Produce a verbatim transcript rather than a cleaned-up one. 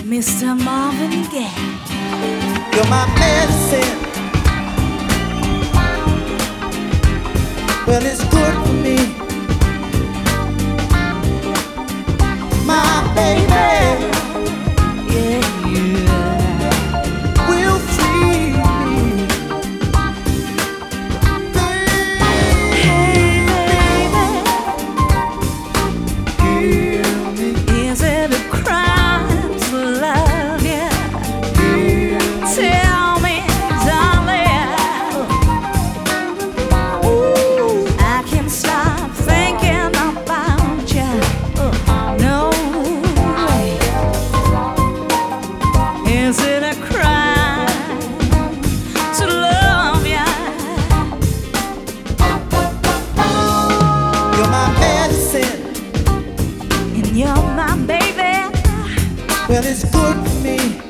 Mister Marvin Gaye. You're my medicine. Well, it's good for me. My baby, Yeah, yeah. will treat me. Hey, baby, Hear me, is it a crime to love you? hear Tell me, darling. Ooh, I can't stop thinking about you. No way. Is it a crime to love you? You're my medicine. And you're my baby. Well, it's good for me.